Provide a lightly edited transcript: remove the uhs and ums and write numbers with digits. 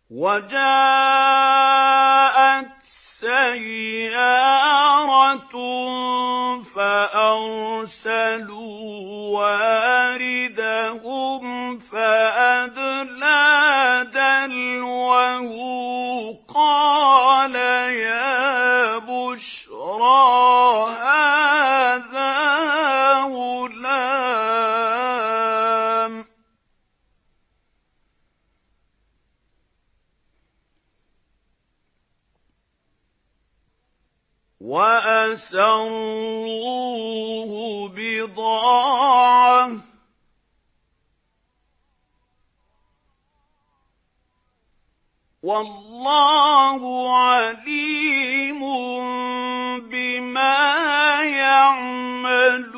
وَجَاءَتْ سَيَّارَةٌ فَأَرْسَلُوا وَارِدَهُمْ فَأَدْلَىٰ دَلْوَهُ قَالَ يَا بُشْرَىٰ هَٰذَا غُلَامٌ ۚ وَأَسَرُّوهُ بِضَاعَةً ۚ وَاللَّهُ عَلِيمٌ بِمَا يَعْمَلُونَ